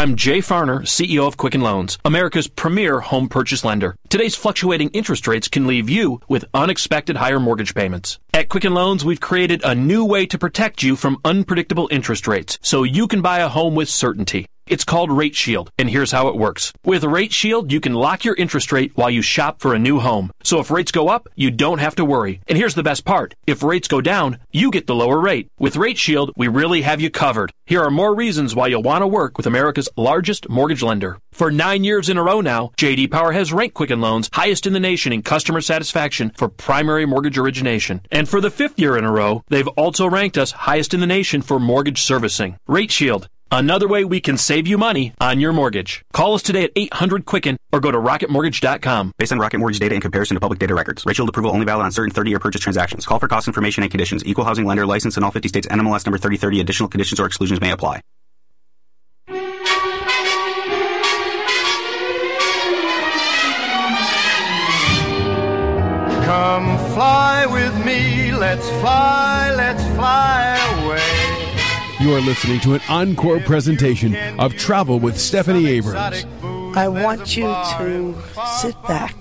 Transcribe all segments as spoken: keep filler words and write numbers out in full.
I'm Jay Farner, C E O of Quicken Loans, America's premier home purchase lender. Today's fluctuating interest rates can leave you with unexpected higher mortgage payments. At Quicken Loans, we've created a new way to protect you from unpredictable interest rates so you can buy a home with certainty. It's called Rate Shield, and here's how it works. With Rate Shield, you can lock your interest rate while you shop for a new home. So if rates go up, you don't have to worry. And here's the best part. If rates go down, you get the lower rate. With Rate Shield, we really have you covered. Here are more reasons why you'll want to work with America's largest mortgage lender. For nine years in a row now, J D Power has ranked Quicken Loans highest in the nation in customer satisfaction for primary mortgage origination. And for the fifth year in a row, they've also ranked us highest in the nation for mortgage servicing. Rate Shield. Another way we can save you money on your mortgage. Call us today at eight hundred Quicken or go to rocket mortgage dot com. Based on Rocket Mortgage data in comparison to public data records. Rate Shield approval only valid on certain thirty-year purchase transactions. Call for cost information and conditions. Equal housing lender license in all fifty states. N M L S number thirty thirty. Additional conditions or exclusions may apply. Come fly with me. Let's fly. Let's fly away. You are listening to an encore presentation of Travel with Stephanie Abrams. I want you to sit back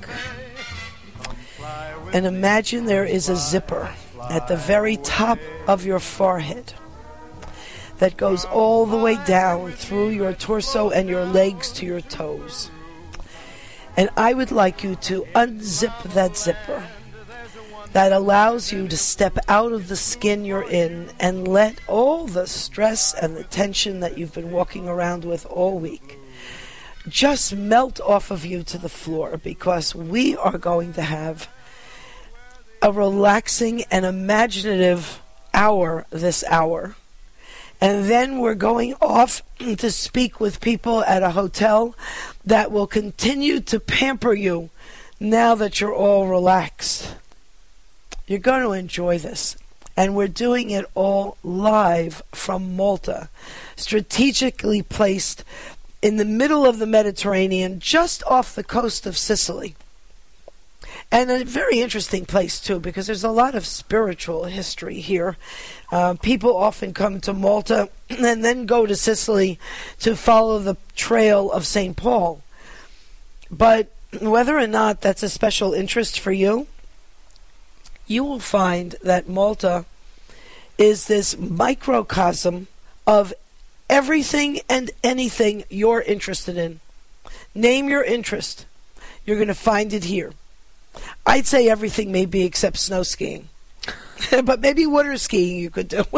and imagine there is a zipper at the very top of your forehead that goes all the way down through your torso and your legs to your toes. And I would like you to unzip that zipper that allows you to step out of the skin you're in and let all the stress and the tension that you've been walking around with all week just melt off of you to the floor, because we are going to have a relaxing and imaginative hour this hour. And then we're going off to speak with people at a hotel that will continue to pamper you now that you're all relaxed. You're going to enjoy this. And we're doing it all live from Malta, strategically placed in the middle of the Mediterranean, just off the coast of Sicily. And a very interesting place, too, because there's a lot of spiritual history here. Uh, people often come to Malta and then go to Sicily to follow the trail of Saint Paul. But whether or not that's a special interest for you, you will find that Malta is this microcosm of everything and anything you're interested in. Name your interest. You're going to find it here. I'd say everything maybe except snow skiing. But maybe water skiing you could do.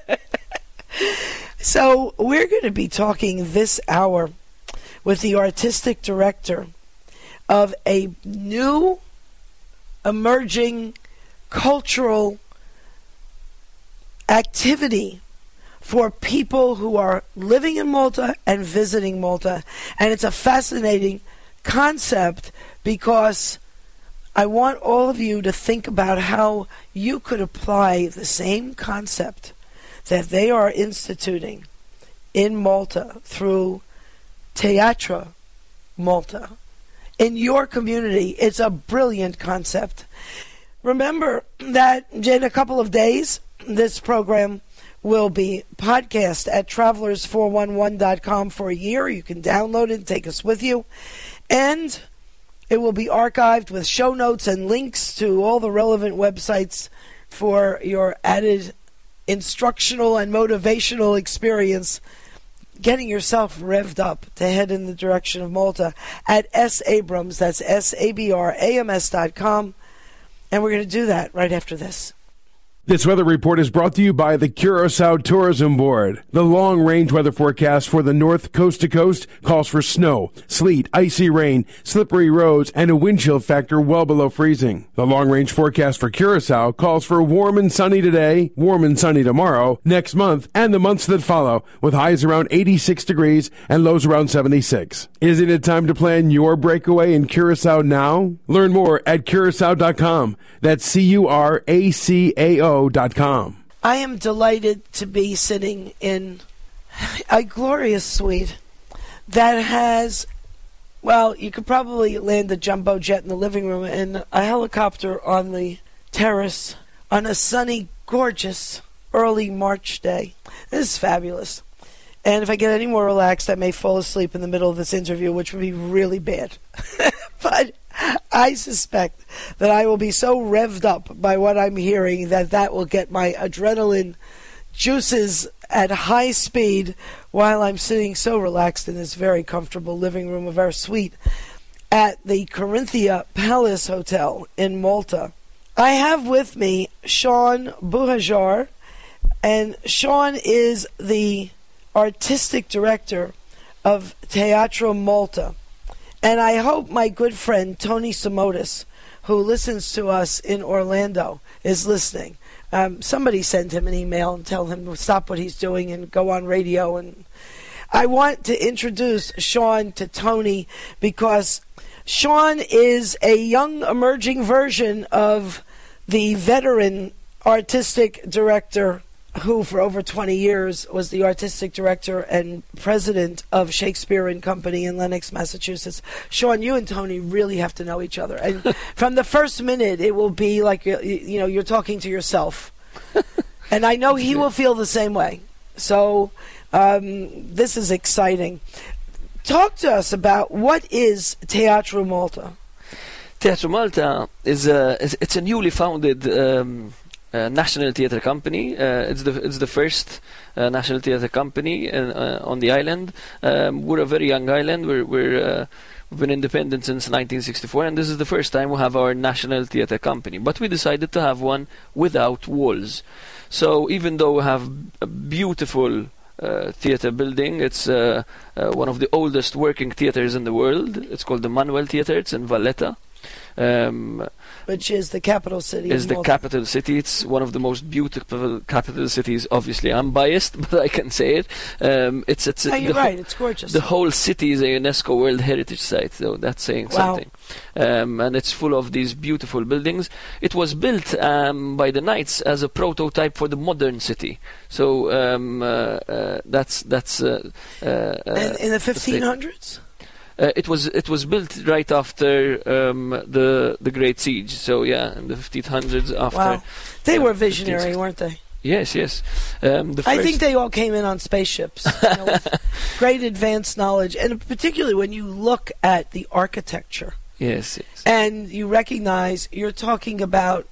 So we're going to be talking this hour with the artistic director of a new emerging cultural activity for people who are living in Malta and visiting Malta. And it's a fascinating concept, because I want all of you to think about how you could apply the same concept that they are instituting in Malta through Teatra Malta in your community. It's a brilliant concept. Remember that in a couple of days, this program will be podcast at travelers four one one dot com for a year. You can download it and take us with you. And it will be archived with show notes and links to all the relevant websites for your added instructional and motivational experience, getting yourself revved up to head in the direction of Malta at S. Abrams. That's S A B R A M S dot com. And we're going to do that right after this. This weather report is brought to you by the Curacao Tourism Board. The long-range weather forecast for the north coast to coast calls for snow, sleet, icy rain, slippery roads, and a wind chill factor well below freezing. The long-range forecast for Curacao calls for warm and sunny today, warm and sunny tomorrow, next month, and the months that follow, with highs around eighty-six degrees and lows around seventy-six. Isn't it time to plan your breakaway in Curacao now? Learn more at curacao dot com. That's C U R A C A O. Dot com. I am delighted to be sitting in a glorious suite that has, well, you could probably land a jumbo jet in the living room and a helicopter on the terrace on a sunny, gorgeous, early March day. This is fabulous. And if I get any more relaxed, I may fall asleep in the middle of this interview, which would be really bad. But I suspect that I will be so revved up by what I'm hearing that that will get my adrenaline juices at high speed while I'm sitting so relaxed in this very comfortable living room of our suite at the Corinthia Palace Hotel in Malta. I have with me Sean Buhajar, and Sean is the artistic director of Teatro Malta. And I hope my good friend Tony Simotis, who listens to us in Orlando, is listening. Um, somebody send him an email and tell him to stop what he's doing and go on radio. And I want to introduce Sean to Tony because Sean is a young emerging version of the veteran artistic director who for over twenty years was the artistic director and president of Shakespeare and Company in Lenox, Massachusetts. Sean, you and Tony really have to know each other. And from the first minute, it will be like, you know, you're talking to yourself. And I know he will feel the same way. So um, this is exciting. Talk to us about what is Teatro Malta. Teatro Malta is a, is, it's a newly founded um, uh, national theatre company. Uh, it's the it's the first uh, national theatre company in, uh, on the island. Um, we're a very young island. We're we're uh, we've been independent since nineteen sixty-four, and this is the first time we have our national theatre company. But we decided to have one without walls. So even though we have a beautiful Uh, theatre building. It's uh, uh, one of the oldest working theatres in the world. It's called the Manuel Theatre. It's in Valletta. Um, Which is the capital city. Is the capital city. It's one of the most beautiful capital cities. Obviously, I'm biased, but I can say it. Um, it's it's. Oh, you're right. It's gorgeous. The whole city is a UNESCO World Heritage Site, so that's saying wow. something. Um, and it's full of these beautiful buildings. It was built um, by the Knights as a prototype for the modern city. So um, uh, uh, that's that's. Uh, uh, in, in the fifteen hundreds. Uh, it was it was built right after um, the the Great Siege. So yeah, in the fifteen hundreds. After. Wow, they um, were visionary, weren't they? Yes, yes. Um, the I think they all came in on spaceships, you know, with great advanced knowledge, and particularly when you look at the architecture. Yes, yes. And you recognize you're talking about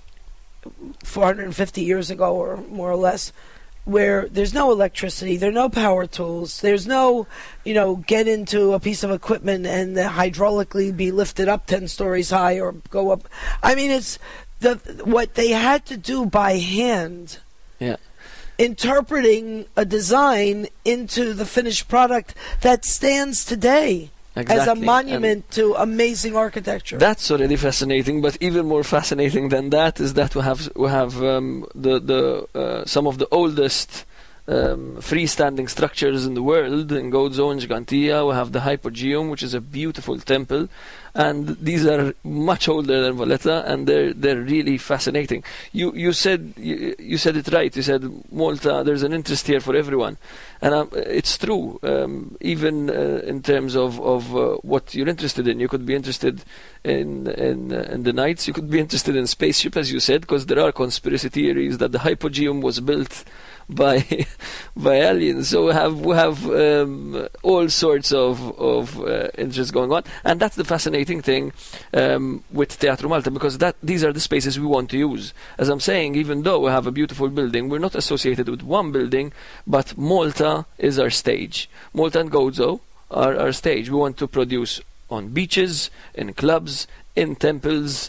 four hundred fifty years ago, or more or less, where there's no electricity, there are no power tools, there's no, you know, get into a piece of equipment and hydraulically be lifted up ten stories high or go up. I mean, it's the what they had to do by hand. Yeah. Interpreting a design into the finished product that stands today. Exactly. As a monument and to amazing architecture. That's already fascinating, but even more fascinating than that is that we have we have um, the the uh, some of the oldest um, freestanding structures in the world in Gozo and Gigantia. We have the Hypogeum, which is a beautiful temple, and these are much older than Valletta, and they're they're really fascinating. You you said you, you said it right. You said Malta. There's an interest here for everyone. And um, it's true, um, even uh, in terms of, of uh, what you're interested in. You could be interested in in, uh, in the Knights, you could be interested in spaceship, as you said, because there are conspiracy theories that the Hypogeum was built by by aliens. So we have, we have um, all sorts of, of uh, interests going on. And that's the fascinating thing um, with Teatro Malta, because that these are the spaces we want to use. As I'm saying, even though we have a beautiful building, we're not associated with one building, but Malta is our stage. Malta and Gozo are our stage. We want to produce on beaches, in clubs, in temples,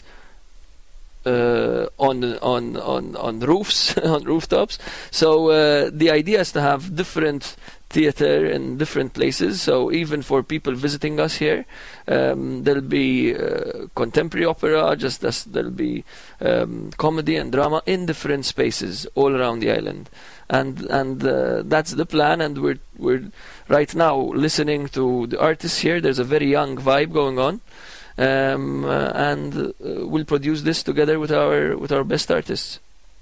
uh, on on on on roofs, on rooftops. So uh, the idea is to have different theatre in different places. So even for people visiting us here, um, there'll be uh, contemporary opera, just as there'll be um, comedy and drama in different spaces all around the island. And and uh, that's the plan. And we're we're right now listening to the artists here. There's a very young vibe going on, um, uh, and uh, we'll produce this together with our with our best artists.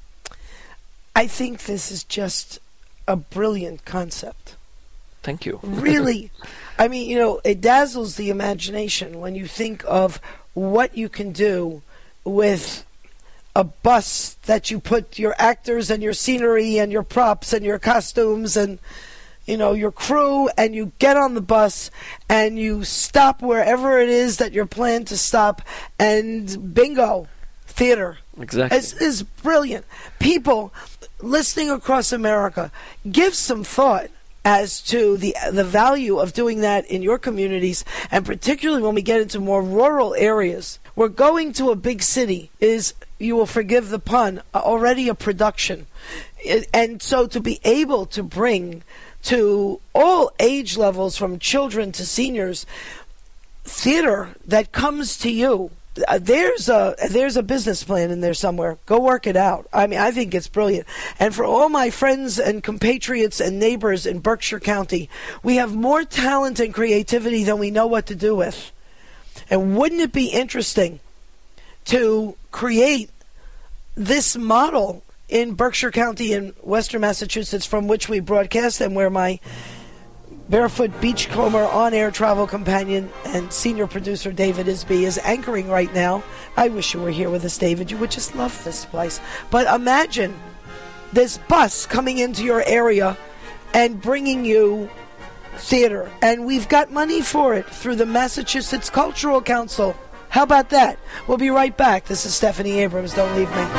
I think this is just a brilliant concept. Thank you. Really, I mean, you know, it dazzles the imagination when you think of what you can do with a bus that you put your actors and your scenery and your props and your costumes and you know, your crew, and you get on the bus and you stop wherever it is that you're planned to stop, and bingo, theater. Exactly. It's, it's brilliant. People listening across America, give some thought as to the the value of doing that in your communities, and particularly when we get into more rural areas. Where going to a big city is, you will forgive the pun, already a production. And so to be able to bring to all age levels, from children to seniors, theater that comes to you, Uh, there's a there's a business plan in there somewhere. Go work it out. I mean, I think it's brilliant. And for all my friends and compatriots and neighbors in Berkshire County, we have more talent and creativity than we know what to do with. And wouldn't it be interesting to create this model in Berkshire County in Western Massachusetts, from which we broadcast, and where my Barefoot Beachcomber on-air travel companion and senior producer David Isby is anchoring right now. I wish you were here with us, David. You would just love this place. But imagine this bus coming into your area and bringing you theater. And we've got money for it through the Massachusetts Cultural Council. How about that? We'll be right back. This is Stephanie Abrams. Don't leave me.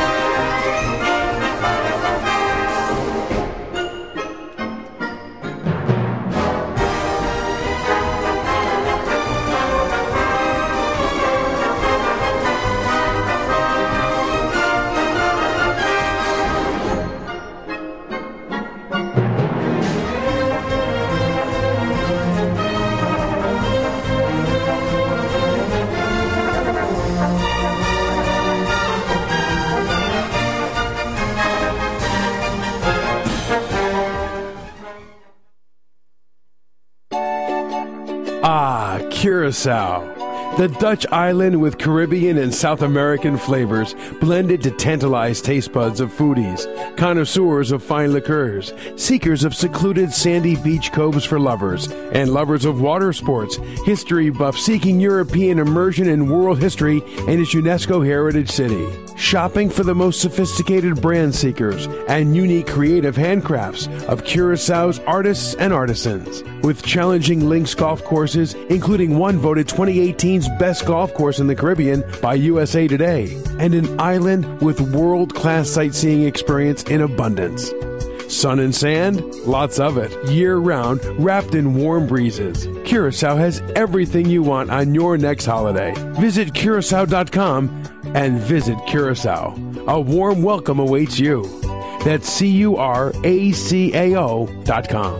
Ah, Curacao, the Dutch island with Caribbean and South American flavors blended to tantalize taste buds of foodies, connoisseurs of fine liqueurs, seekers of secluded sandy beach coves for lovers, and lovers of water sports, history buffs seeking European immersion in world history and its UNESCO heritage city. Shopping for the most sophisticated brand seekers and unique creative handcrafts of Curaçao's artists and artisans. With challenging links golf courses, including one voted twenty eighteen's best golf course in the Caribbean by U S A Today, and an island with world-class sightseeing experience in abundance. Sun and sand? Lots of it. Year-round, wrapped in warm breezes. Curaçao has everything you want on your next holiday. Visit Curacao dot com and visit Curaçao. A warm welcome awaits you. That's C U R A C A O dot com.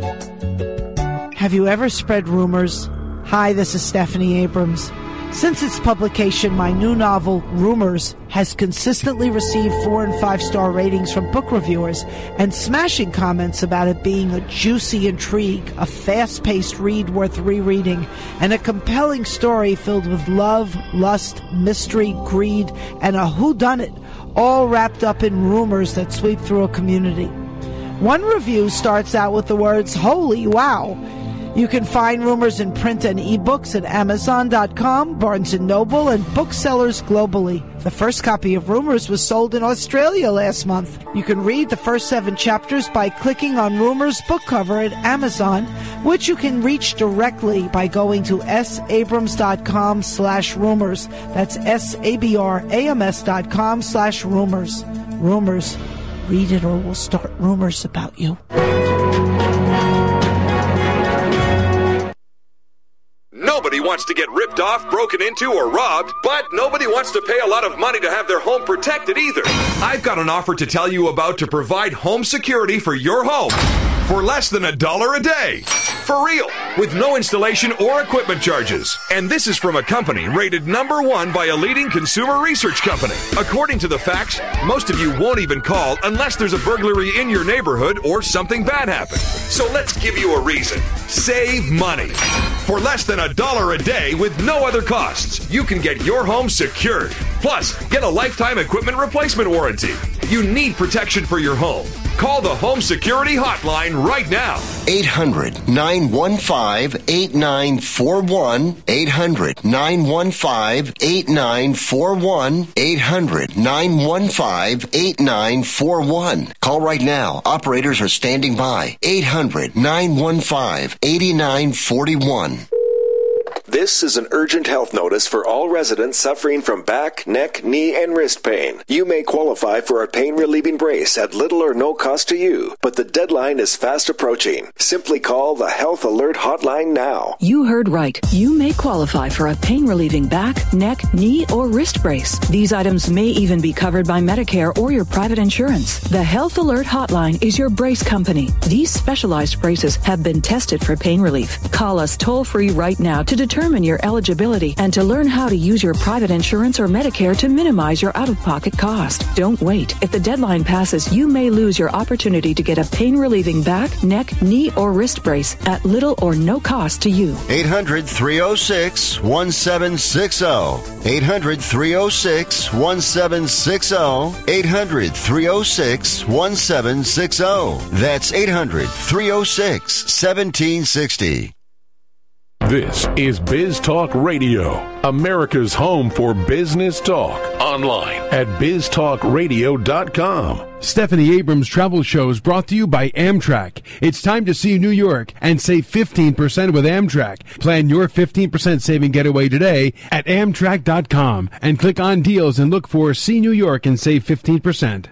Have you ever spread rumors? Hi, this is Stephanie Abrams. Since its publication, my new novel, Rumors, has consistently received four and five star ratings from book reviewers and smashing comments about it being a juicy intrigue, a fast-paced read worth rereading, and a compelling story filled with love, lust, mystery, greed, and a whodunit, all wrapped up in rumors that sweep through a community. One review starts out with the words, "Holy wow." You can find Rumors in print and ebooks at Amazon dot com, Barnes and Noble, and booksellers globally. The first copy of Rumors was sold in Australia last month. You can read the first seven chapters by clicking on Rumors book cover at Amazon, which you can reach directly by going to S Abrams dot com slash rumors. That's S A B R A M S dot com slash rumors. Rumors. Read it or we'll start rumors about you. Nobody wants to get ripped off, broken into, or robbed, but nobody wants to pay a lot of money to have their home protected either. I've got an offer to tell you about to provide home security for your home for less than a dollar a day. For real, with no installation or equipment charges. And this is from a company rated number one by a leading consumer research company. According to the facts, most of you won't even call unless there's a burglary in your neighborhood or something bad happened. So let's give you a reason. Save money. For less than a dollar a day with no other costs, you can get your home secured. Plus, get a lifetime equipment replacement warranty. You need protection for your home. Call the Home Security Hotline right now. eight hundred, nine one five, eight nine four one. eight hundred, nine one five, eight nine four one. eight hundred, nine one five, eight nine four one. Call right now. Operators are standing by. eight hundred, nine one five, eight nine four one. This is an urgent health notice for all residents suffering from back, neck, knee, and wrist pain. You may qualify for a pain-relieving brace at little or no cost to you, but the deadline is fast approaching. Simply call the Health Alert Hotline now. You heard right. You may qualify for a pain-relieving back, neck, knee, or wrist brace. These items may even be covered by Medicare or your private insurance. The Health Alert Hotline is your brace company. These specialized braces have been tested for pain relief. Call us toll-free right now to determine your eligibility and to learn how to use your private insurance or Medicare to minimize your out-of-pocket cost. Don't wait. If the deadline passes, you may lose your opportunity to get a pain-relieving back, neck, knee, or wrist brace at little or no cost to you. eight hundred, three oh six, one seven six oh. eight hundred, three oh six, one seven six oh. eight hundred, three oh six, one seven six oh. That's eight hundred, three oh six, one seven six oh. This is Biz Talk Radio, America's home for business talk. Online at biz talk radio dot com. Stephanie Abrams Travel Show is brought to you by Amtrak. It's time to see New York and save fifteen percent with Amtrak. Plan your fifteen percent saving getaway today at amtrak dot com and click on deals and look for See New York and save fifteen percent.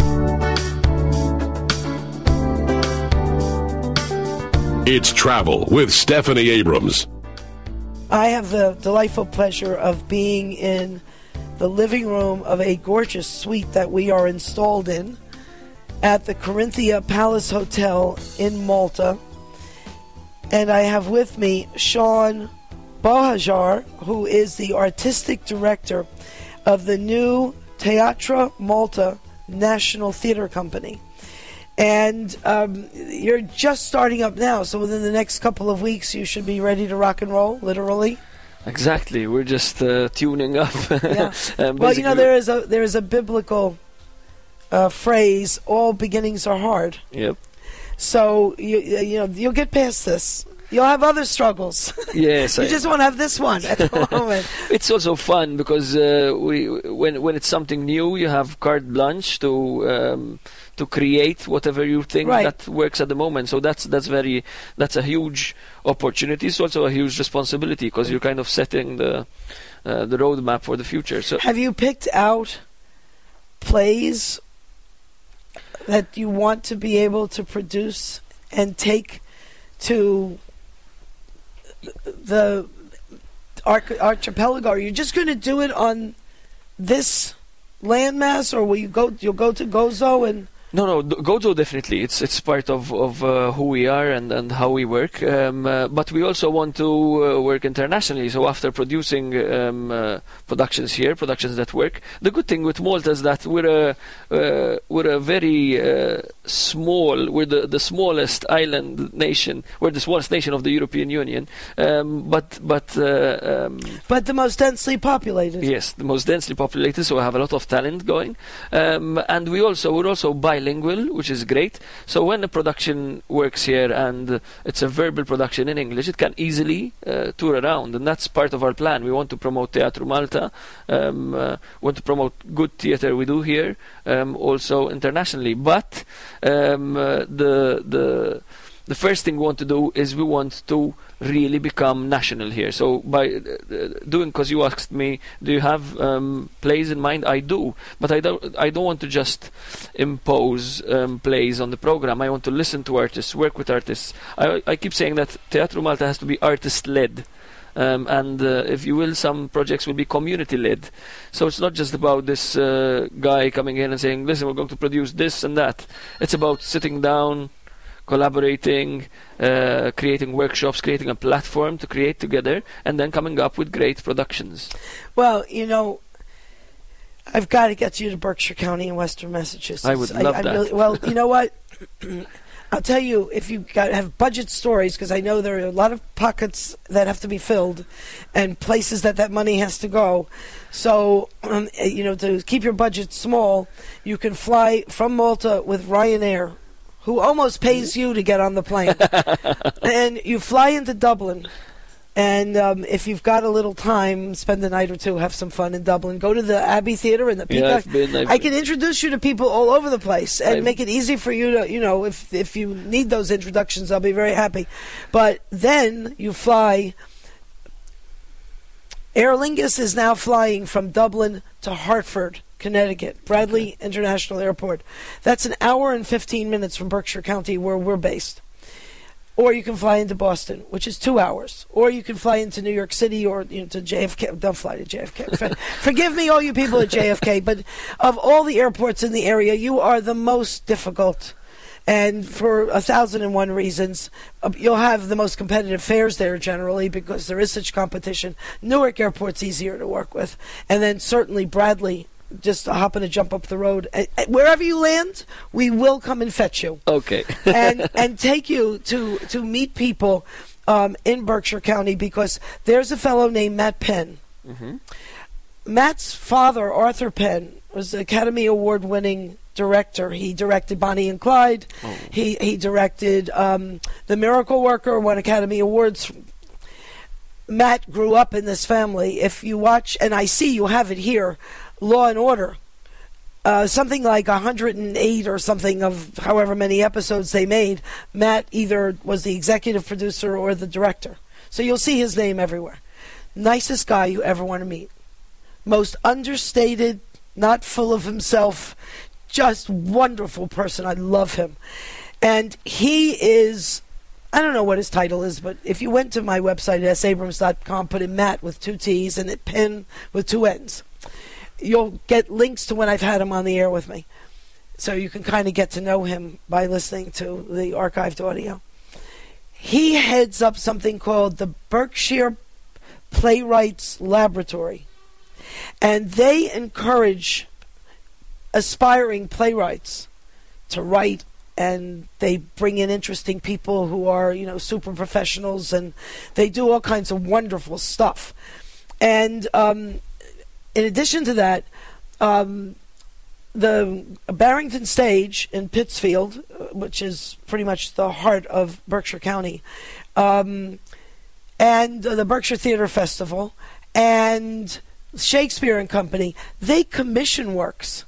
It's Travel with Stephanie Abrams. I have the delightful pleasure of being in the living room of a gorgeous suite that we are installed in at the Corinthia Palace Hotel in Malta. And I have with me Sean Bohajar, who is the artistic director of the new Teatra Malta National Theatre Company. And um, you're just starting up now, so within the next couple of weeks you should be ready to rock and roll, literally. Exactly, we're just uh, tuning up. Yeah. um, well, you know, there is a there is a biblical uh, phrase: "All beginnings are hard." Yep. So you you know you'll get past this. You'll have other struggles. Yes, you I, just won't have this one at the moment. It's also fun because uh, we when when it's something new, you have carte blanche to. Um, to create whatever you think right. that works at the moment. So that's that's very that's a huge opportunity. It's also a huge responsibility because you're kind of setting the uh, the roadmap for the future. So have you picked out plays that you want to be able to produce and take to the arch- archipelago? Are you just going to do it on this landmass, or will you go? You'll go to Gozo and. No, no, Gozo definitely. It's it's part of of uh, who we are and, and how we work. Um, uh, but we also want to uh, work internationally. So after producing um, uh, productions here, productions that work, the good thing with Malta is that we're a uh, we're a very uh, small. We're the, the smallest island nation. We're the smallest nation of the European Union. Um, but but uh, um, but the most densely populated. Yes, the most densely populated. So we have a lot of talent going, um, and we also we're also by bilingual, which is great. So when a production works here and uh, it's a verbal production in English, it can easily uh, tour around, and that's part of our plan. We want to promote Teatro Malta, um, uh, want to promote good theatre we do here, um, also internationally. But um, uh, the the the first thing we want to do is we want to really become national here. So by uh, doing, because you asked me, do you have um, plays in mind? I do, but I don't. I don't want to just impose um, plays on the program. I want to listen to artists, work with artists. I, I keep saying that Teatro Malta has to be artist-led. Um, and uh, if you will, some projects will be community-led. So it's not just about this uh, guy coming in and saying, listen, we're going to produce this and that. It's about sitting down, collaborating, uh, creating workshops, creating a platform to create together, and then coming up with great productions. Well, you know, I've got to get you to Berkshire County in Western Massachusetts. I would love I, I that. really, well, you know what? I'll tell you, if you got, have budget stories, because I know there are a lot of pockets that have to be filled and places that that money has to go. So, um, you know, to keep your budget small, you can fly from Malta with Ryanair, who almost pays you to get on the plane. And you fly into Dublin. And um, if you've got a little time, spend a night or two, have some fun in Dublin. Go to the Abbey Theatre and the Peacock. Yeah, I've been, I've I can introduce you to people all over the place and I've make it easy for you to, you know, if if you need those introductions, I'll be very happy. But then you fly. Aer Lingus is now flying from Dublin to Hartford, Connecticut, Bradley okay. International Airport. That's an hour and fifteen minutes from Berkshire County, where we're based. Or you can fly into Boston, which is two hours. Or you can fly into New York City or you know, to J F K. Don't fly to J F K. Forgive me, all you people at J F K, but of all the airports in the area, you are the most difficult. And for a thousand and one reasons, uh, you'll have the most competitive fares there generally because there is such competition. Newark Airport's easier to work with. And then certainly Bradley, just hopping to jump up the road. Uh, wherever you land, we will come and fetch you. Okay. and and take you to, to meet people um, in Berkshire County because there's a fellow named Matt Penn. Mm-hmm. Matt's father, Arthur Penn, was an Academy Award-winning director. He directed Bonnie and Clyde. Oh. He he directed um, The Miracle Worker, won Academy Awards. Matt grew up in this family. If you watch, and I see you have it here, Law and Order, uh, something like one hundred eight or something of however many episodes they made, Matt either was the executive producer or the director. So you'll see his name everywhere. Nicest guy you ever want to meet. Most understated, not full of himself, just wonderful person. I love him. And he is, I don't know what his title is, but if you went to my website at s abrams dot com, put in Matt with two T's and it Penn with two N's. You'll get links to when I've had him on the air with me. So you can kind of get to know him by listening to the archived audio. He heads up something called the Berkshire Playwrights Laboratory. And they encourage aspiring playwrights to write, and they bring in interesting people who are, you know, super professionals, and they do all kinds of wonderful stuff. And um, in addition to that, um, the Barrington Stage in Pittsfield, which is pretty much the heart of Berkshire County, um, and uh, the Berkshire Theater Festival, and Shakespeare and Company, they commission works.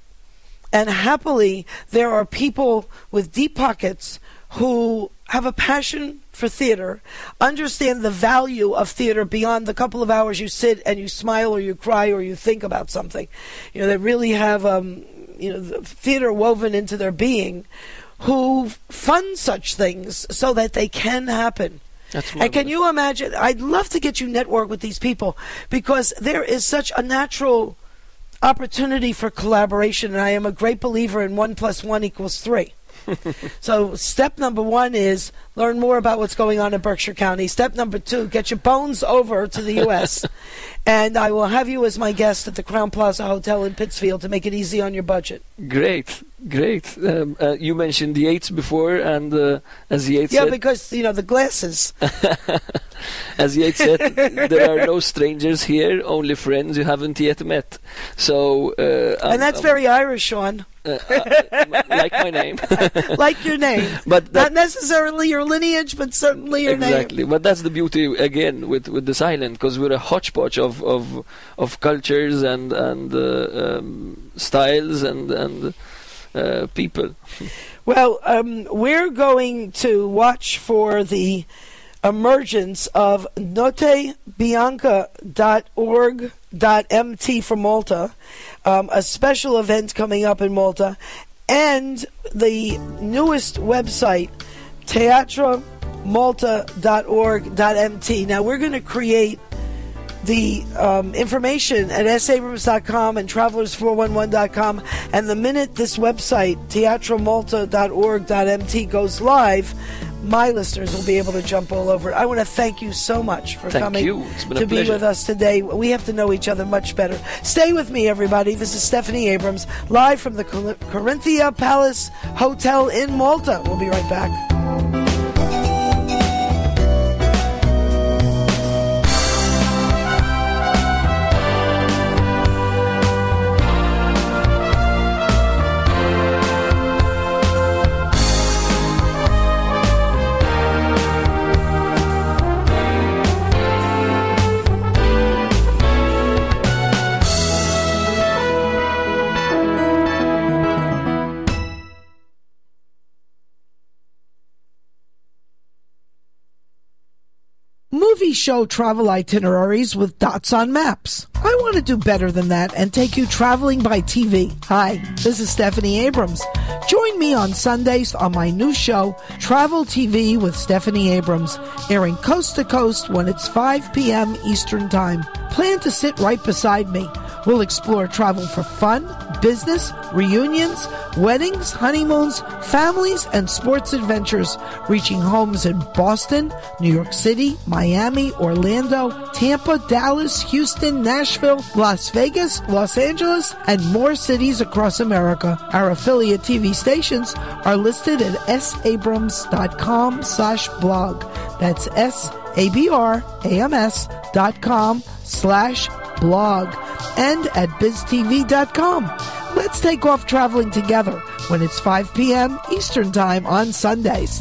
And happily, there are people with deep pockets who have a passion for theater, understand the value of theater beyond the couple of hours you sit and you smile or you cry or you think about something. You know, they really have um, you know, the theater woven into their being, who fund such things so that they can happen. That's and can you imagine? I'd love to get you network with these people because there is such a natural opportunity for collaboration, and I am a great believer in one plus one equals three. So step number one is learn more about what's going on in Berkshire County. Step number two, get your bones over to the U S and I will have you as my guest at the Crown Plaza Hotel in Pittsfield to make it easy on your budget. Great, great. Um, uh, you mentioned the Yates before, and uh, as Yates yeah, said... Yeah, because, you know, the glasses. As Yates said, there are no strangers here, only friends you haven't yet met. So, uh, and that's um, very Irish, Sean. Uh, uh, like my name. Like your name. But not necessarily your lineage, but certainly your exactly. name. Exactly. But that's the beauty, again, with, with this island, because we're a hodgepodge of, of, of cultures and, and uh, um, styles and, and uh, people. Well, um, we're going to watch for the emergence of note bianca dot org dot m t for Malta, um, a special event coming up in Malta, and the newest website, teatro malta dot org dot m t. Now, we're going to create the um, information at s abrams dot com and travelers four one one dot com, and the minute this website, teatro malta dot org dot m t, goes live, my listeners will be able to jump all over it. I want to thank you so much for thank coming you. It's been to a be pleasure. with us today. We have to know each other much better. Stay with me, everybody. This is Stephanie Abrams, live from the Corinthia Palace Hotel in Malta. We'll be right back. Movie show travel itineraries with dots on maps. I want to do better than that and take you traveling by T V. Hi, this is Stephanie Abrams. Join me on Sundays on my new show, Travel T V with Stephanie Abrams, airing coast to coast when it's five p.m. Eastern Time. Plan to sit right beside me. We'll explore travel for fun, business, reunions, weddings, honeymoons, families, and sports adventures, reaching homes in Boston, New York City, Miami, Orlando, Tampa, Dallas, Houston, Nashville, Las Vegas, Los Angeles, and more cities across America. Our affiliate T V stations are listed at sabrams.com slash blog. That's S-A-B-R-A-M-S dot com slash blog. And at biz t v dot com. Let's take off traveling together when it's five p.m. Eastern Time on Sundays.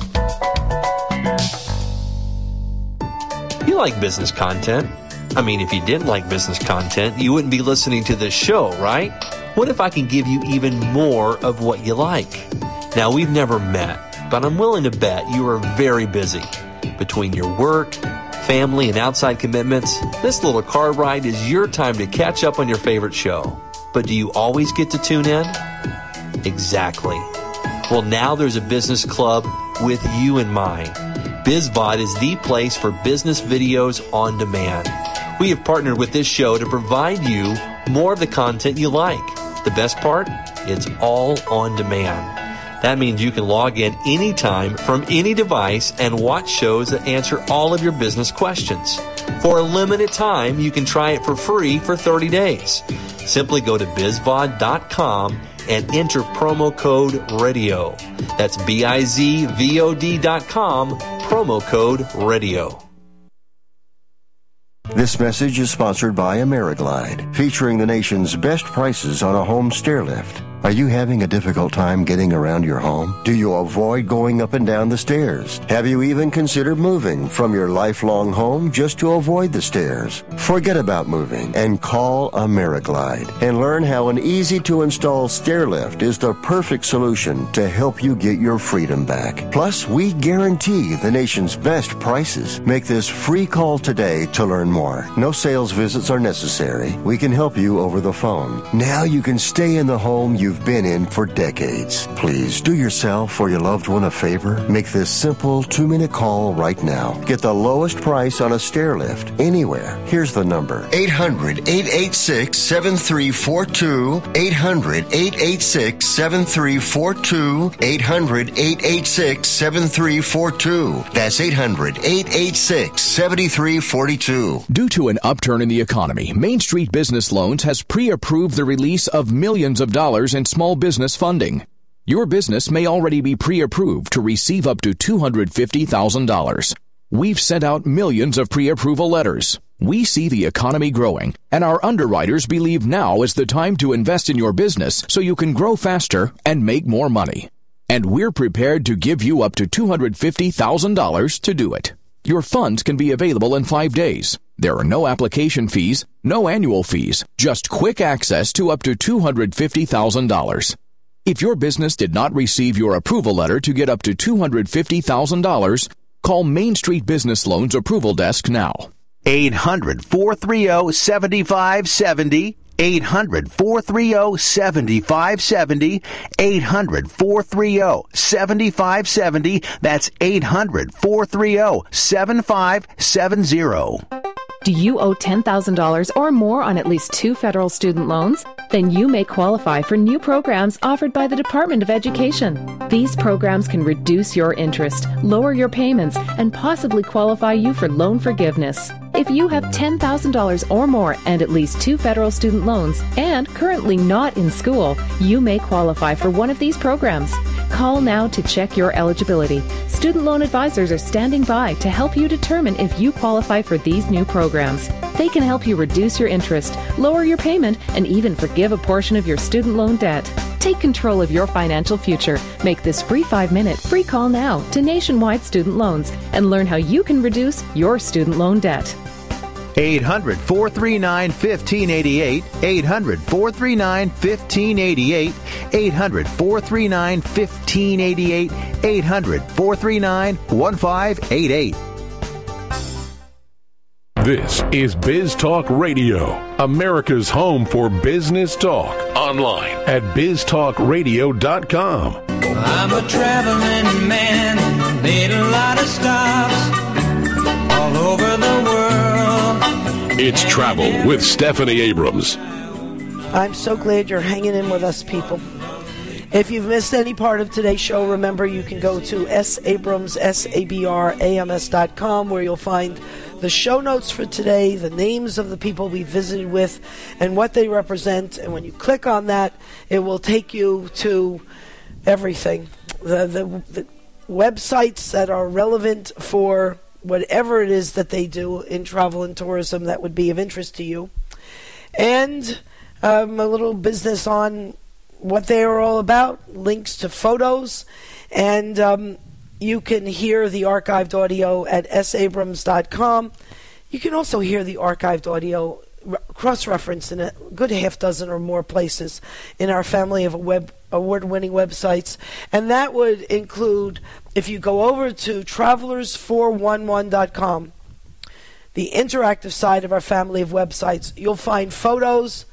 You like business content. I mean, if you didn't like business content, you wouldn't be listening to this show, right? What if I can give you even more of what you like? Now, we've never met, but I'm willing to bet you are very busy. Between your work, family, and outside commitments, this little car ride is your time to catch up on your favorite show. But do you always get to tune in? Exactly. Well, now there's a business club with you in mind. BizVod is the place for business videos on demand. We have partnered with this show to provide you more of the content you like. The best part? It's all on demand. That means you can log in anytime from any device and watch shows that answer all of your business questions. For a limited time, you can try it for free for thirty days. Simply go to bizvod dot com and enter promo code radio. That's B I Z V O D dot com, promo code radio. This message is sponsored by AmeriGlide, featuring the nation's best prices on a home stair lift. Are you having a difficult time getting around your home? Do you avoid going up and down the stairs? Have you even considered moving from your lifelong home just to avoid the stairs? Forget about moving and call AmeriGlide and learn how an easy-to-install stair lift is the perfect solution to help you get your freedom back. Plus, we guarantee the nation's best prices. Make this free call today to learn more. No sales visits are necessary. We can help you over the phone. Now you can stay in the home you You've been in for decades. Please do yourself or your loved one a favor. Make this simple two-minute call right now. Get the lowest price on a stair lift anywhere. Here's the number. eight hundred, eight eight six, seven three four two. eight hundred, eight eight six, seven three four two. eight hundred, eight eight six, seven three four two. That's eight hundred, eight eight six, seven three four two. Due to an upturn in the economy, Main Street Business Loans has pre-approved the release of millions of dollars in small business funding. Your business may already be pre-approved to receive up to two hundred fifty thousand dollars. We've sent out millions of pre-approval letters. We see the economy growing, and our underwriters believe now is the time to invest in your business so you can grow faster and make more money. And we're prepared to give you up to two hundred fifty thousand dollars to do it. Your funds can be available in five days. There are no application fees, no annual fees, just quick access to up to two hundred fifty thousand dollars. If your business did not receive your approval letter to get up to two hundred fifty thousand dollars, call Main Street Business Loans Approval Desk now. eight hundred, four three zero, seven five seven zero. eight hundred, four three zero, seven five seven zero. eight hundred, four three zero, seven five seven zero. That's eight hundred, four three zero, seven five seven zero. Do you owe ten thousand dollars or more on at least two federal student loans? Then you may qualify for new programs offered by the Department of Education. These programs can reduce your interest, lower your payments, and possibly qualify you for loan forgiveness. If you have ten thousand dollars or more and at least two federal student loans and currently not in school, you may qualify for one of these programs. Call now to check your eligibility. Student loan advisors are standing by to help you determine if you qualify for these new programs. They can help you reduce your interest, lower your payment, and even forgive a portion of your student loan debt. Take control of your financial future. Make this free five-minute free call now to Nationwide Student Loans and learn how you can reduce your student loan debt. eight hundred, four three nine, one five eight eight. eight hundred, four three nine, one five eight eight. eight hundred, four three nine, one five eight eight. eight hundred, four three nine, one five eight eight. This is Biz Talk Radio, America's home for business talk. Online at biz talk radio dot com. I'm a traveling man, made a lot of stops all over the world. It's Travel with Stephanie Abrams. I'm so glad you're hanging in with us, people. If you've missed any part of today's show, remember you can go to S Abrams, S A B R A M S dot com, where you'll find the show notes for today, the names of the people we visited with, and what they represent. And when you click on that, it will take you to everything. The, the, the websites that are relevant for whatever it is that they do in travel and tourism that would be of interest to you. And um, a little business on what they are all about, links to photos, and um, you can hear the archived audio at S Abrams dot com. You can also hear the archived audio r- cross-referenced in a good half dozen or more places in our family of web award-winning websites. And that would include, if you go over to travelers four one one dot com, the interactive side of our family of websites, you'll find photos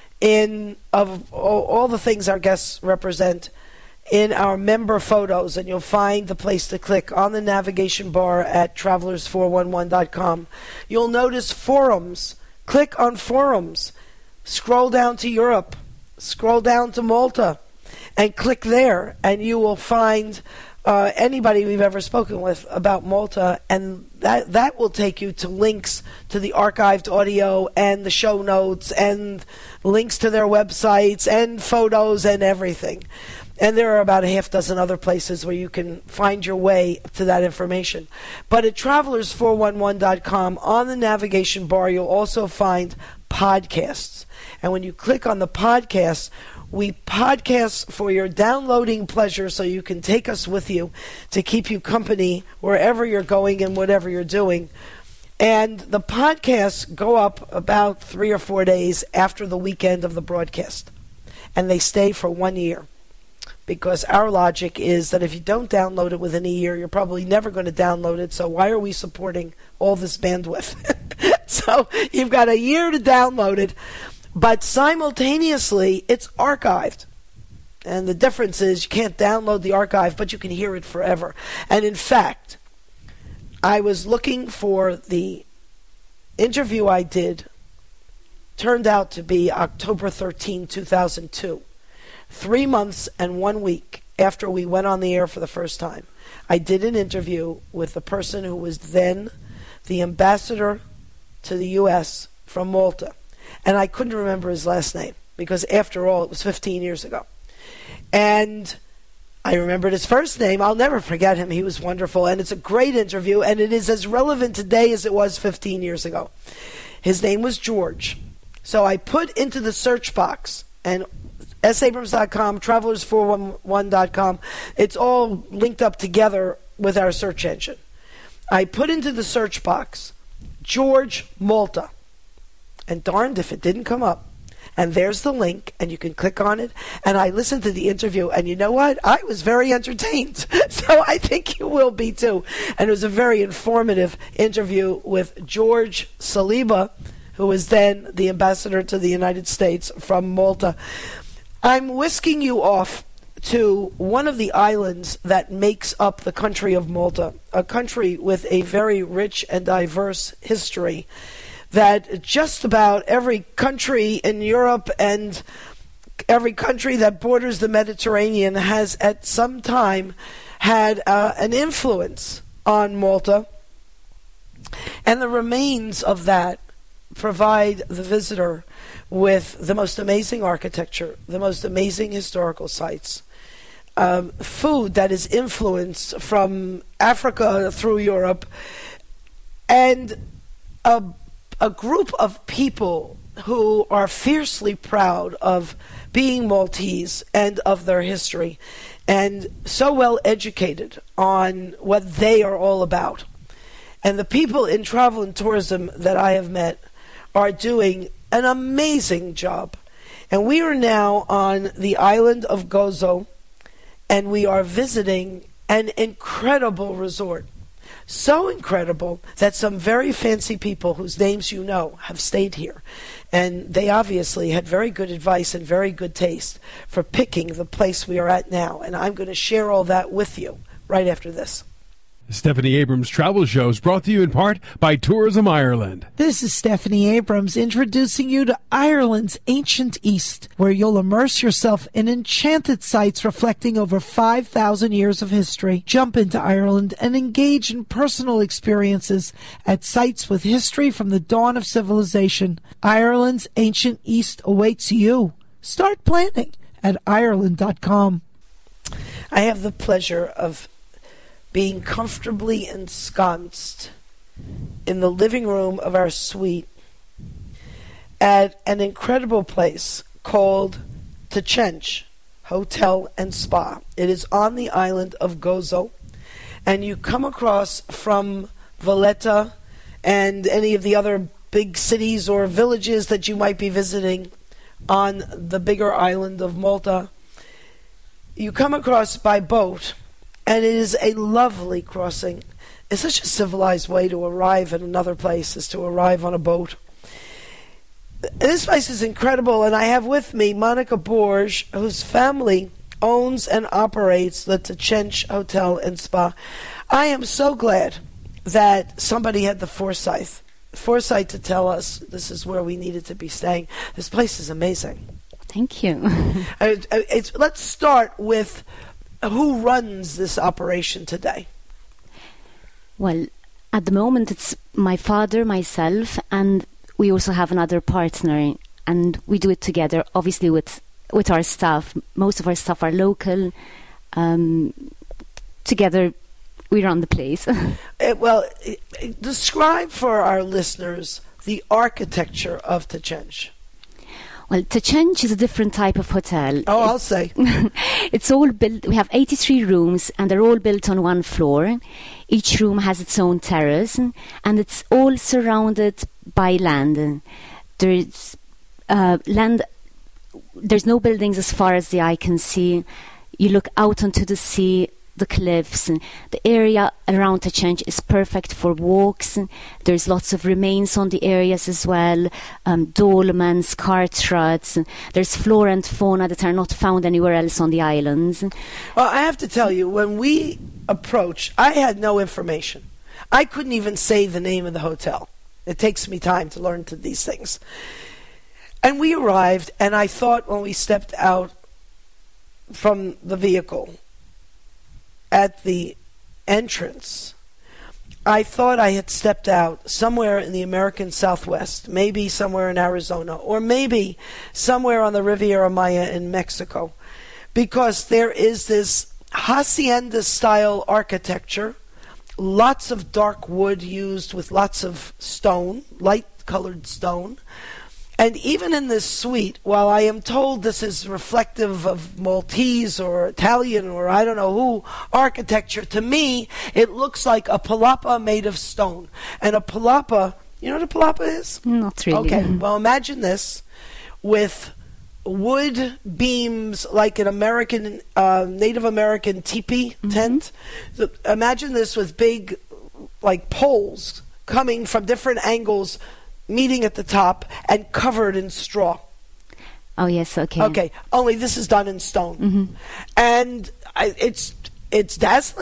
in of all, all the things our guests represent in our member photos, and you'll find the place to click on the navigation bar at travelers four one one dot com. You'll notice forums. Click on forums. Scroll down to Europe. Scroll down to Malta and click there, and you will find uh, anybody we've ever spoken with about Malta, and that that will take you to links to the archived audio and the show notes and links to their websites and photos and everything. And there are about a half dozen other places where you can find your way to that information. But at travelers four one one dot com, on the navigation bar, you'll also find podcasts. And when you click on the podcasts, we podcast for your downloading pleasure, so you can take us with you to keep you company wherever you're going and whatever you're doing. And the podcasts go up about three or four days after the weekend of the broadcast. And they stay for one year. Because our logic is that if you don't download it within a year, you're probably never going to download it. So why are we supporting all this bandwidth? So you've got a year to download it, but simultaneously it's archived. And the difference is you can't download the archive, but you can hear it forever. And in fact, I was looking for the interview I did, turned out to be October thirteenth, two thousand two. Three months and one week after we went on the air for the first time, I did an interview with the person who was then the ambassador to the U S from Malta. And I couldn't remember his last name because, after all, it was fifteen years ago. And I remembered his first name. I'll never forget him. He was wonderful. And it's a great interview, and it is as relevant today as it was fifteen years ago. His name was George. So I put into the search box, and S Abrams dot com, travelers four one one dot com. It's all linked up together with our search engine. I put into the search box, George Malta. And darned if it didn't come up. And there's the link, and you can click on it. And I listened to the interview, and you know what? I was very entertained. So I think you will be too. And it was a very informative interview with George Saliba, who was then the ambassador to the United States from Malta. I'm whisking you off to one of the islands that makes up the country of Malta, a country with a very rich and diverse history that just about every country in Europe and every country that borders the Mediterranean has at some time had uh, an influence on Malta. And the remains of that provide the visitor with the most amazing architecture, the most amazing historical sites, um, food that is influenced from Africa through Europe, and a, a group of people who are fiercely proud of being Maltese and of their history, and so well educated on what they are all about. And the people in travel and tourism that I have met are doing an amazing job. And we are now on the island of Gozo, and we are visiting an incredible resort. So incredible that some very fancy people whose names you know have stayed here. And they obviously had very good advice and very good taste for picking the place we are at now. And I'm going to share all that with you right after this. Stephanie Abrams Travel Show is brought to you in part by Tourism Ireland. This is Stephanie Abrams introducing you to Ireland's ancient East, where you'll immerse yourself in enchanted sites reflecting over five thousand years of history. Jump into Ireland and engage in personal experiences at sites with history from the dawn of civilization. Ireland's ancient East awaits you. Start planning at Ireland dot com. I have the pleasure of being comfortably ensconced in the living room of our suite at an incredible place called Tchench Hotel and Spa. It is on the island of Gozo, and you come across from Valletta and any of the other big cities or villages that you might be visiting on the bigger island of Malta. You come across by boat, and it is a lovely crossing. It's such a civilized way to arrive at another place, is to arrive on a boat. This place is incredible, and I have with me Monica Borge, whose family owns and operates the Tchench Hotel and Spa. I am so glad that somebody had the foresight, foresight to tell us this is where we needed to be staying. This place is amazing. Thank you. it's, it's, let's start with who runs this operation today? Well, at the moment it's my father, myself, and we also have another partner, and we do it together, obviously with with our staff. Most of our staff are local. Um, together we run the place. uh, well, uh, describe for our listeners the architecture of Tchench. Well, Tchench is a different type of hotel. Oh, I'll say. It's all built, we have eighty-three rooms, and they're all built on one floor. Each room has its own terrace, and it's all surrounded by land. There's uh, land, there's no buildings as far as the eye can see. You look out onto the sea, the cliffs, and the area around Tchench is perfect for walks. There's lots of remains on the areas as well, um, dolmens, cart ruts. There's flora and fauna that are not found anywhere else on the islands. Well, I have to tell you, when we approached, I had no information. I couldn't even say the name of the hotel. It takes me time to learn to these things. And we arrived, and I thought when we stepped out from the vehicle at the entrance, I thought I had stepped out somewhere in the American Southwest, maybe somewhere in Arizona, or maybe somewhere on the Riviera Maya in Mexico, because there is this hacienda-style architecture, lots of dark wood used with lots of stone, light-colored stone. And even in this suite, while I am told this is reflective of Maltese or Italian or I don't know who architecture, to me, it looks like a palapa made of stone. And a palapa, you know what a palapa is? Not really. Okay, well, imagine this with wood beams like an American, uh, Native American teepee mm-hmm. tent. So imagine this with big, like, poles coming from different angles, meeting at the top and covered in straw. Oh yes, okay. Okay, only this is done in stone, mm-hmm. and I, it's it's dazzling.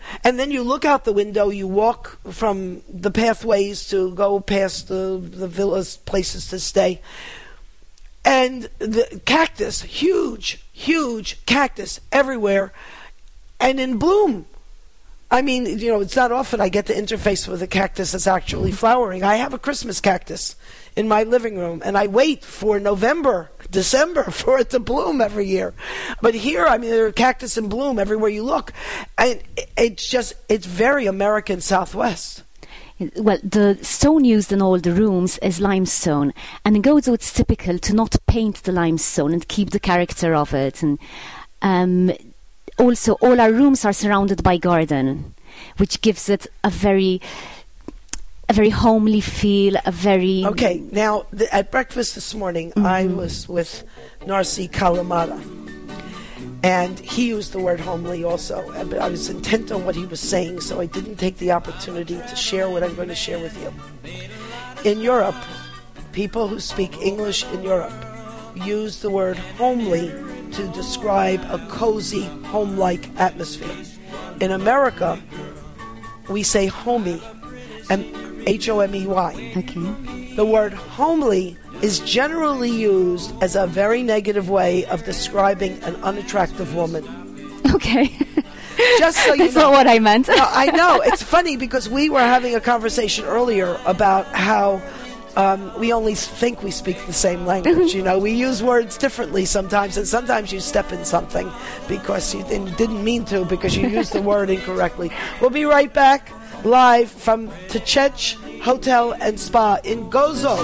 And then you look out the window, you walk from the pathways to go past the, the villas, places to stay. And the cactus, huge, huge cactus everywhere and in bloom. I mean, you know, it's not often I get to interface with a cactus that's actually flowering. I have a Christmas cactus in my living room, and I wait for November, December for it to bloom every year. But here, I mean, there are cactus in bloom everywhere you look. And it's just, it's very American Southwest. Well, the stone used in all the rooms is limestone, and in Gozo it's typical to not paint the limestone and keep the character of it. And um, also, all our rooms are surrounded by garden, which gives it a very, a very homely feel. A very okay. Now, th- at breakfast this morning, mm-hmm. I was with Narsi Kalamata. And he used the word homely also, but I was intent on what he was saying, so I didn't take the opportunity to share what I'm going to share with you. In Europe, people who speak English in Europe use the word homely to describe a cozy, home-like atmosphere. In America, we say homey, and H O M E Y. Okay. The word homely is generally used as a very negative way of describing an unattractive woman. Okay. Just so you That's know. not what I meant. No, I know. It's funny because we were having a conversation earlier about how um, we only think we speak the same language. You know, we use words differently sometimes, and sometimes you step in something because you didn't, didn't mean to, because you used the word incorrectly. We'll be right back, live from Techech Hotel and Spa in Gozo.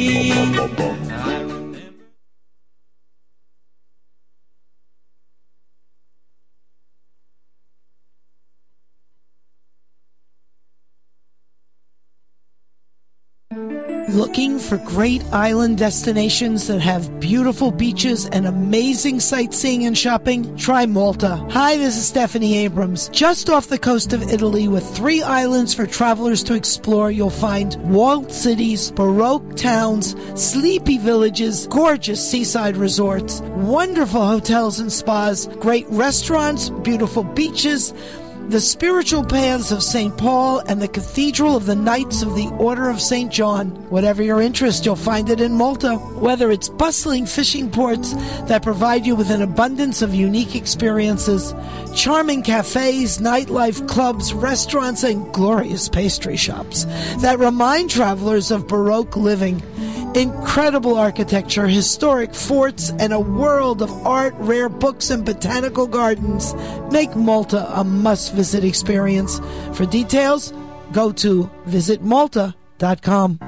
Looking for great island destinations that have beautiful beaches and amazing sightseeing and shopping? Try Malta. Hi, this is Stephanie Abrams. Just off the coast of Italy with three islands for travelers to explore, you'll find walled cities, baroque towns, sleepy villages, gorgeous seaside resorts, wonderful hotels and spas, great restaurants, beautiful beaches, the spiritual paths of Saint Paul, and the Cathedral of the Knights of the Order of Saint John. Whatever your interest, you'll find it in Malta. Whether it's bustling fishing ports that provide you with an abundance of unique experiences, charming cafes, nightlife, clubs, restaurants, and glorious pastry shops that remind travelers of Baroque living, incredible architecture, historic forts, and a world of art, rare books, and botanical gardens make Malta a must-visit experience. For details, go to visit malta dot com.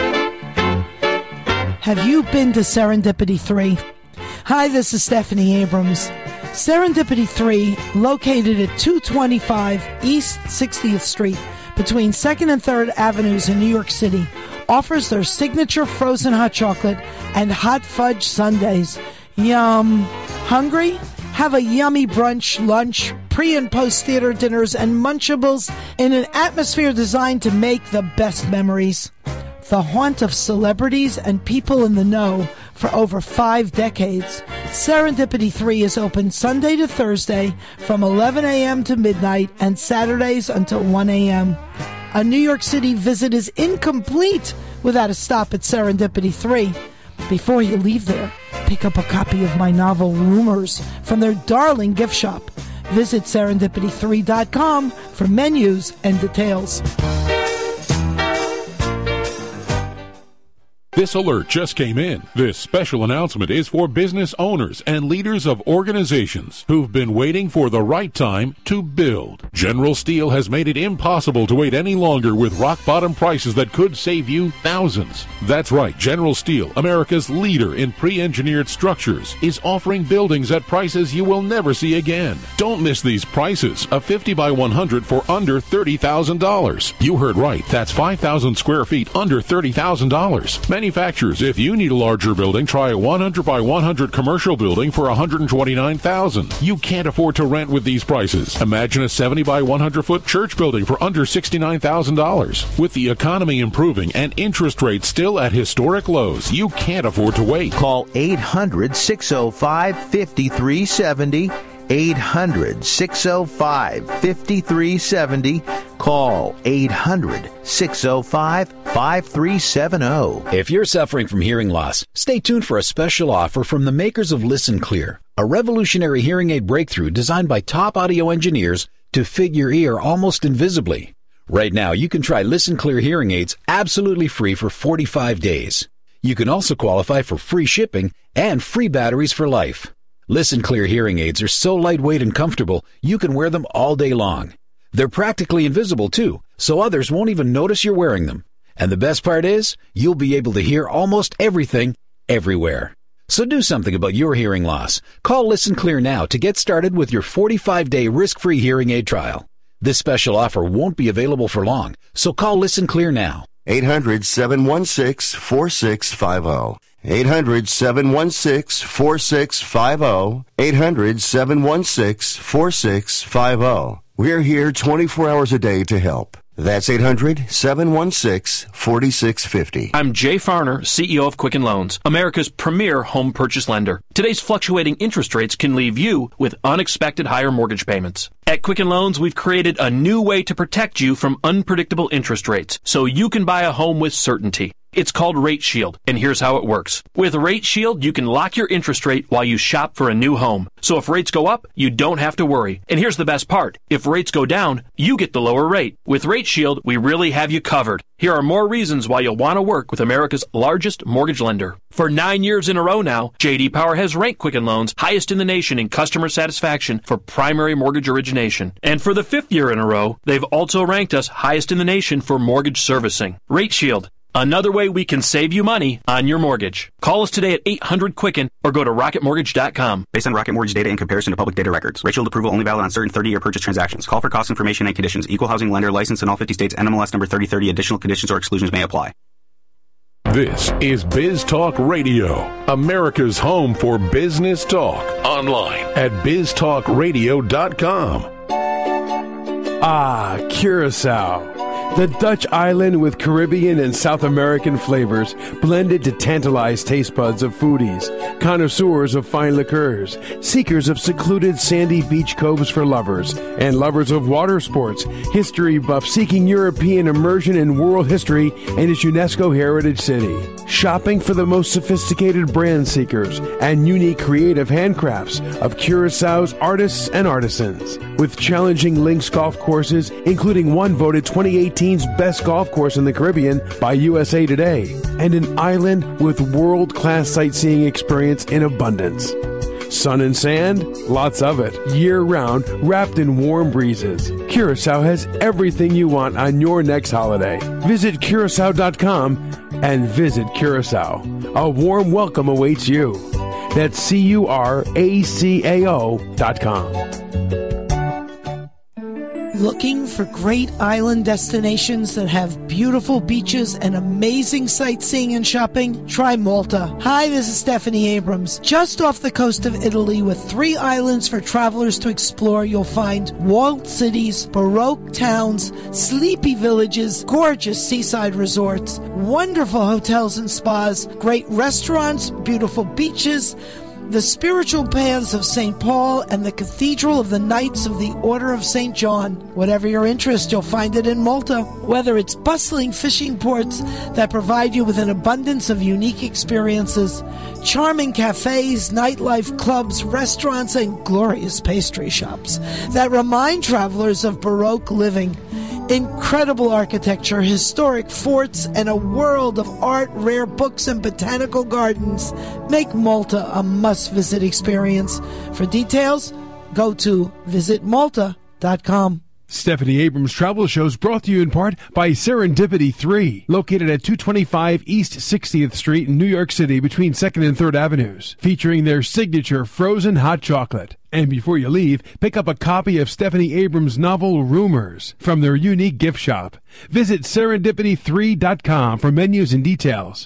Have you been to Serendipity three? Hi, this is Stephanie Abrams. Serendipity three, located at two twenty-five East sixtieth Street, between second and third Avenues in New York City, offers their signature frozen hot chocolate and hot fudge sundaes. Yum! Hungry? Have a yummy brunch, lunch, pre- and post-theater dinners, and Munchables in an atmosphere designed to make the best memories. The haunt of celebrities and people in the know for over five decades, Serendipity three is open Sunday to Thursday from eleven a.m. to midnight and Saturdays until one a.m. A New York City visit is incomplete without a stop at Serendipity three. Before you leave there, pick up a copy of my novel Rumors from their darling gift shop. Visit serendipity three dot com for menus and details. This alert just came in. This special announcement is for business owners and leaders of organizations who've been waiting for the right time to build. General Steel has made it impossible to wait any longer with rock-bottom prices that could save you thousands. That's right, General Steel, America's leader in pre-engineered structures, is offering buildings at prices you will never see again. Don't miss these prices. A fifty by one hundred for under thirty thousand dollars. You heard right. That's five thousand square feet under thirty thousand dollars. Manufacturers, if you need a larger building, try a one hundred by one hundred commercial building for one hundred twenty-nine thousand dollars. You can't afford to rent with these prices. Imagine a seventy by one hundred foot church building for under sixty-nine thousand dollars. With the economy improving and interest rates still at historic lows, you can't afford to wait. Call eight hundred, six oh five, five three seven oh, eight hundred, six oh five, five three seven oh. Call eight hundred, six oh five, five three seven oh. If you're suffering from hearing loss, stay tuned for a special offer from the makers of Listen Clear, a revolutionary hearing aid breakthrough designed by top audio engineers to fit your ear almost invisibly. Right now, you can try Listen Clear hearing aids absolutely free for forty-five days. You can also qualify for free shipping and free batteries for life. Listen Clear hearing aids are so lightweight and comfortable, you can wear them all day long. They're practically invisible, too, so others won't even notice you're wearing them. And the best part is, you'll be able to hear almost everything, everywhere. So do something about your hearing loss. Call Listen Clear now to get started with your forty-five day risk-free hearing aid trial. This special offer won't be available for long, so call Listen Clear now. eight hundred, seven one six, four six five zero. eight hundred, seven one six, four six five zero. eight hundred, seven one six, four six five zero. We're here twenty-four hours a day to help. That's eight hundred, seven one six, four six five zero. I'm Jay Farner, C E O of Quicken Loans, America's premier home purchase lender. Today's fluctuating interest rates can leave you with unexpected higher mortgage payments. At Quicken Loans, we've created a new way to protect you from unpredictable interest rates so you can buy a home with certainty. It's called Rate Shield, and here's how it works. With Rate Shield, you can lock your interest rate while you shop for a new home. So if rates go up, you don't have to worry. And here's the best part. If rates go down, you get the lower rate. With Rate Shield, we really have you covered. Here are more reasons why you'll want to work with America's largest mortgage lender. For nine years in a row now, J D Power has ranked Quicken Loans highest in the nation in customer satisfaction for primary mortgage origination. And for the fifth year in a row, they've also ranked us highest in the nation for mortgage servicing. Rate Shield. Another way we can save you money on your mortgage. Call us today at eight hundred Quicken or go to rocket mortgage dot com. Based on Rocket Mortgage data in comparison to public data records. Rate Shield approval only valid on certain thirty year purchase transactions. Call for cost information and conditions. Equal housing lender license in all fifty states. N M L S number thirty thirty. Additional conditions or exclusions may apply. This is Biz Talk Radio, America's home for business talk. Online at biz talk radio dot com. Ah, Curacao. The Dutch island with Caribbean and South American flavors blended to tantalize taste buds of foodies, connoisseurs of fine liqueurs, seekers of secluded sandy beach coves for lovers, and lovers of water sports, history buffs seeking European immersion in world history and its UNESCO heritage city. Shopping for the most sophisticated brand seekers and unique creative handcrafts of Curaçao's artists and artisans. With challenging links golf courses, including one voted twenty eighteen's best golf course in the Caribbean by U S A Today, and an island with world-class sightseeing experience in abundance. Sun and sand? Lots of it. Year-round, wrapped in warm breezes. Curaçao has everything you want on your next holiday. Visit Curacao dot com and visit Curaçao. A warm welcome awaits you. That's C U R A C A O dot com. Looking for great island destinations that have beautiful beaches and amazing sightseeing and shopping? Try Malta. Hi, this is Stephanie Abrams. Just off the coast of Italy with three islands for travelers to explore, you'll find walled cities, baroque towns, sleepy villages, gorgeous seaside resorts, wonderful hotels and spas, great restaurants, beautiful beaches, the spiritual paths of Saint Paul, and the Cathedral of the Knights of the Order of Saint John. Whatever your interest, you'll find it in Malta. Whether it's bustling fishing ports that provide you with an abundance of unique experiences, charming cafes, nightlife clubs, restaurants, and glorious pastry shops that remind travelers of Baroque living, incredible architecture, historic forts, and a world of art, rare books, and botanical gardens make Malta a must-visit experience. For details, go to visit malta dot com. Stephanie Abrams Travel Shows brought to you in part by Serendipity three, located at two twenty-five East sixtieth Street in New York City between second and third Avenues, featuring their signature frozen hot chocolate. And before you leave, pick up a copy of Stephanie Abrams' novel Rumors from their unique gift shop. Visit serendipity three dot com for menus and details.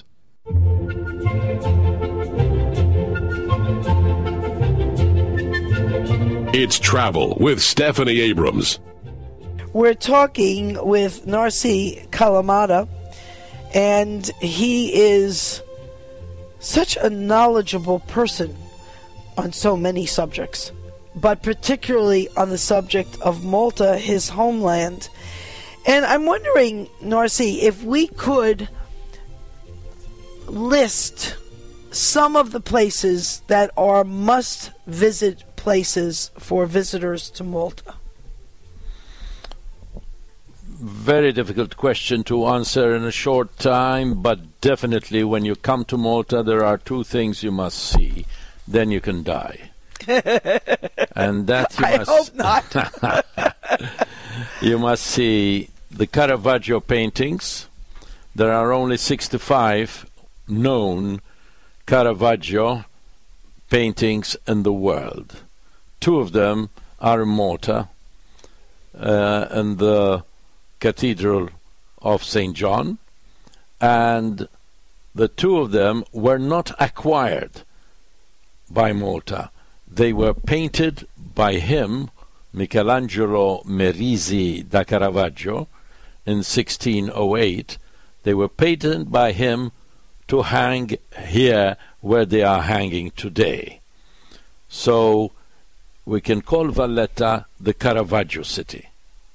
It's Travel with Stephanie Abrams. We're talking with Narcy Kalamata, and he is such a knowledgeable person on so many subjects. but particularly on the subject of Malta, his homeland. And I'm wondering, Narcy, if we could list some of the places that are must-visit places for visitors to Malta. Very difficult question to answer in a short time, but definitely when you come to Malta, there are two things you must see. Then you can die. And that you I must hope not. You must see the Caravaggio paintings. There are only sixty-five known Caravaggio paintings in the world. Two of them are in Malta, uh, in the Cathedral of Saint John, and the two of them were not acquired by Malta. They were painted by him, Michelangelo Merisi da Caravaggio, in sixteen oh eight. They were painted by him to hang here where they are hanging today. So we can call Valletta the Caravaggio city.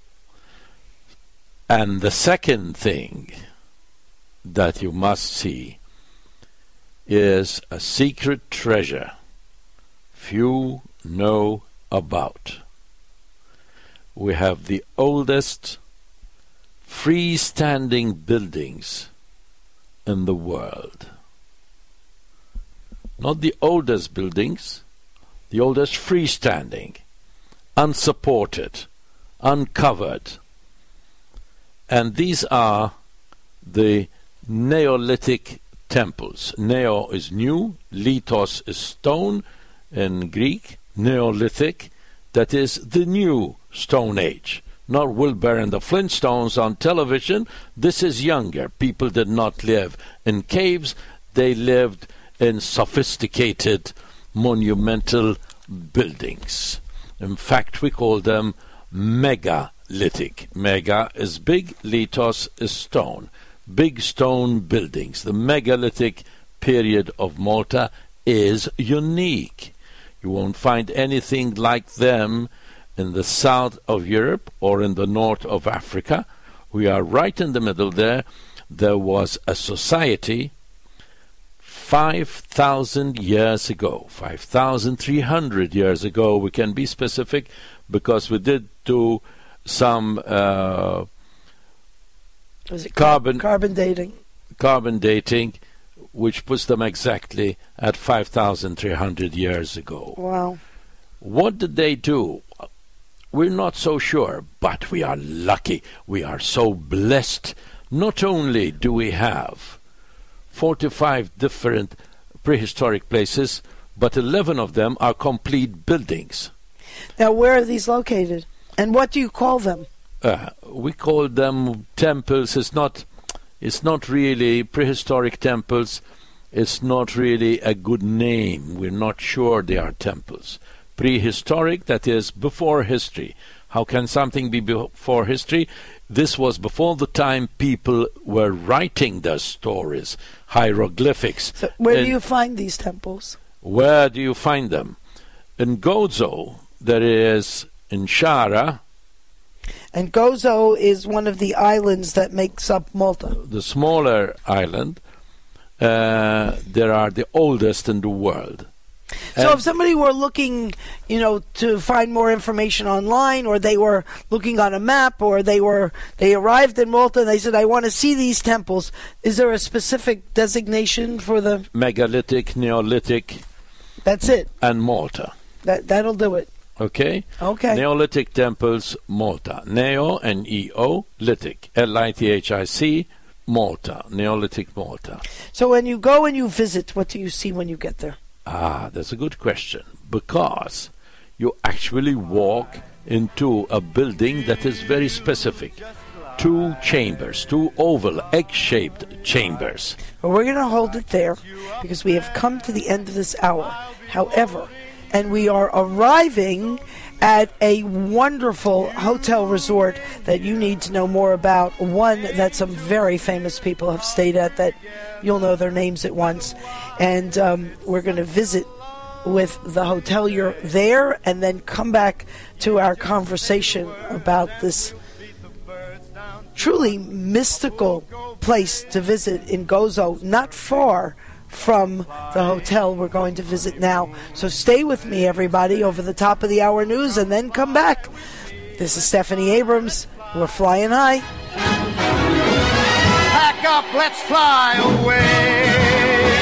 And the second thing that you must see is a secret treasure few know about. We have the oldest freestanding buildings in the world. Not the oldest buildings, the oldest freestanding, unsupported, uncovered. And these are the Neolithic temples. Neo is new, lithos is stone in Greek, Neolithic, that is the new Stone Age. Not Wilbur and the Flintstones on television. This is younger. People did not live in caves. They lived in sophisticated, monumental buildings. In fact, we call them megalithic. Mega is big, lithos is stone. Big stone buildings. The megalithic period of Malta is unique. You won't find anything like them in the south of Europe or in the north of Africa. We are right in the middle there. There was a society five thousand years ago, five thousand three hundred years ago. We can be specific because we did do some uh, Was it carbon carbon dating. Carbon dating, which puts them exactly at five thousand three hundred years ago. Wow. What did they do? We're not so sure, but we are lucky. We are so blessed. Not only do we have forty-five different prehistoric places, but eleven of them are complete buildings. Now, where are these located? And what do you call them? Uh, we call them temples. It's not, it's not really prehistoric temples. It's not really a good name. We're not sure they are temples. Prehistoric, that is before history. How can something be before history? This was before the time people were writing their stories, hieroglyphics. So where And do you find these temples? Where do you find them? In Gozo, there is in Shara. And Gozo is one of the islands that makes up Malta. The smaller island. Uh, there are the oldest in the world. So And if somebody were looking, you know, to find more information online, or they were looking on a map, or they were they arrived in Malta and they said, I want to see these temples, is there a specific designation for the... megalithic, Neolithic, That's it. and Malta. That, that'll do it. Okay? Okay. Neolithic temples, Malta. Neo, N E O, lithic, L I T H I C, Malta. Neolithic Malta. So when you go and you visit, what do you see when you get there? Ah, that's a good question. Because you actually walk into a building that is very specific. Two chambers, two oval, egg-shaped chambers. Well, we're going to hold it there because we have come to the end of this hour. However, and we are arriving at a wonderful hotel resort that you need to know more about, one that some very famous people have stayed at that you'll know their names at once. And um, we're going to visit with the hotel you're there, and then come back to our conversation about this truly mystical place to visit in Gozo, not far from the hotel we're going to visit now. So stay with me, everybody, over the top of the hour news, and then come back. This is Stephanie Abrams. We're flying high. Pack up, let's fly away.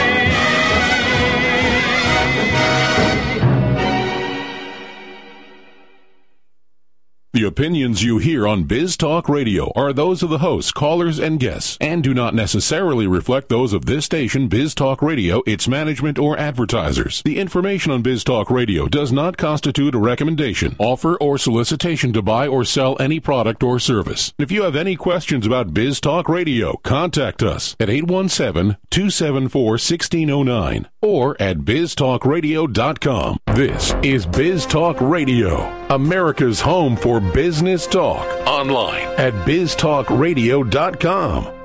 The opinions you hear on Biz Talk Radio are those of the hosts, callers, and guests, and do not necessarily reflect those of this station, Biz Talk Radio, its management, or advertisers. The information on Biz Talk Radio does not constitute a recommendation, offer, or solicitation to buy or sell any product or service. If you have any questions about Biz Talk Radio, contact us at eight one seven, two seven four, one six zero nine or at biz talk radio dot com. This is Biz Talk Radio, America's home for business talk, online at biz talk radio dot com.